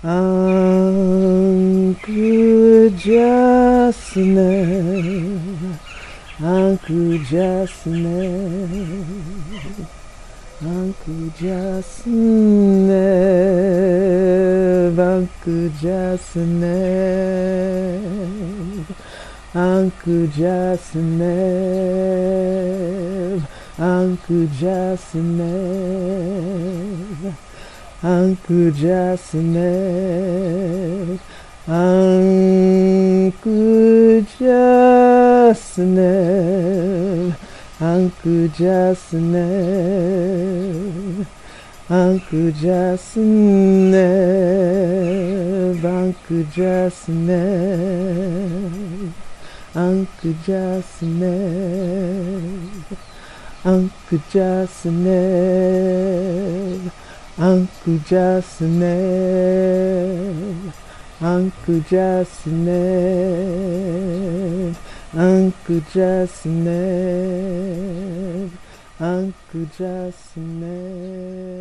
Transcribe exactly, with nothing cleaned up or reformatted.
Ankujassne, Ankujassne, Ankujassne, Ankujassne, Ankujassne, Ankujassne, Ankujassne, Ankujassne, Ankujassne, Ankujassne, Ankujassne, Ankujassne, Ankujassne, Ankujassne, Ankujassne, Ankujassne, Ankujassne.